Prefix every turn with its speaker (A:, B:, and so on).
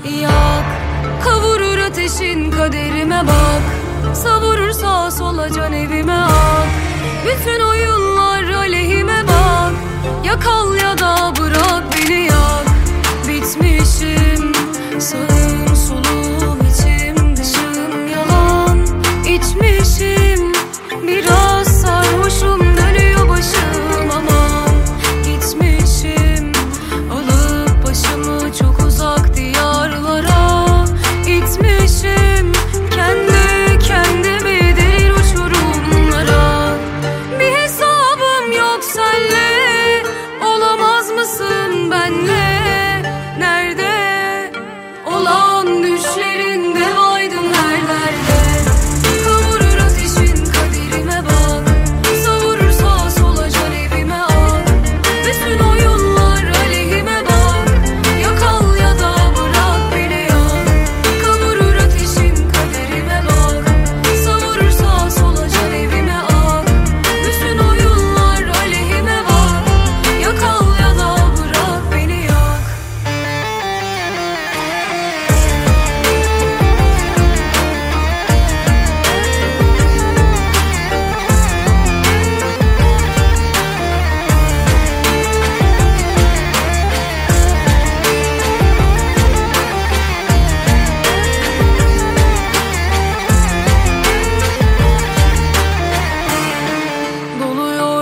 A: Yak, kavurur ateşin kaderime bak. Savurur sağa sola can evime ak. Bütün oyunlar aleyhime bak. Ya kal ya da bırak beni yak. Bitmişim, sağ